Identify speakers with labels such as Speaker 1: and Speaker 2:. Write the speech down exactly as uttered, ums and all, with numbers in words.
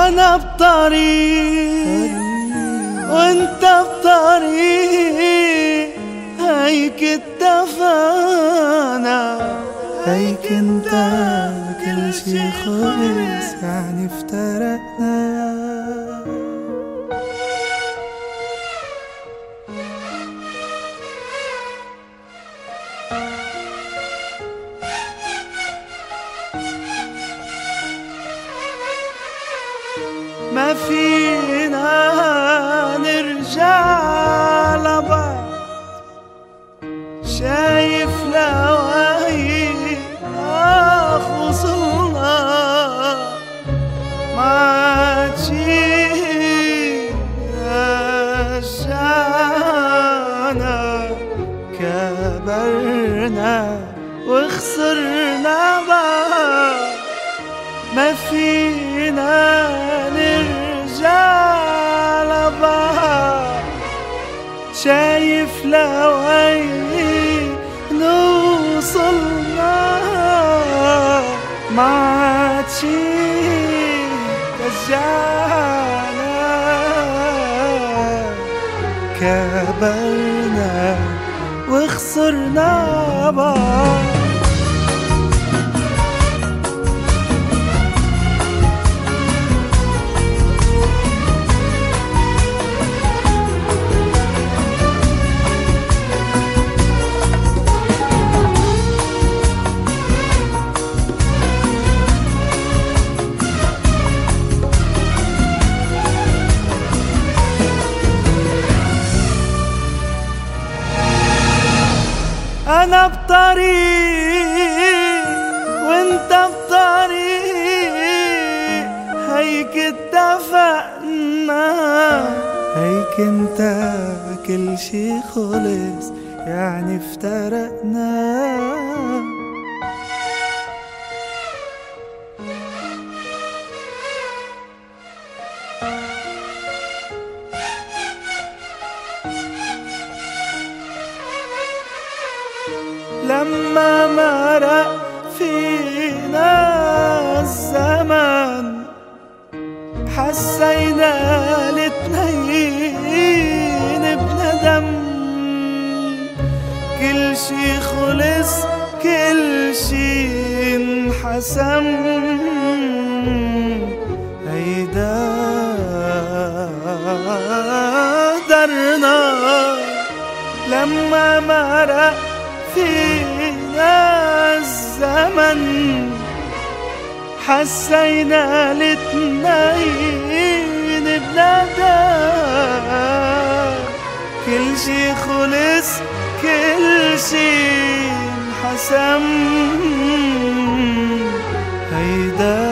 Speaker 1: أنا بطريق وانت بطريق، هيك اتفقنا، هيك انت كل شي خلص يعني افترقنا. ما فينا نرجع لبعض، شايف لوعي آخ وصلنا، ما عاد شي رجعنا، كبرنا وخسرنا بعض. ما فينا نرجع لبعض، شايف لوين نوصلنا، ما عاد شي رجعنا، كبرنا وخسرنا بعض. أنا بطريق وانت بطريق، هيك اتفقنا، هيك انت كل شي خلص يعني افترقنا. لما مرق فينا الزمن، حسينا الاتنين بندم، كل شي خلص كل شي انحسم، هيدا درنا. لما مرق فينا الزمن، حسينا الاتنين بندم، كل شي خلص كل شي انحسم، هيدا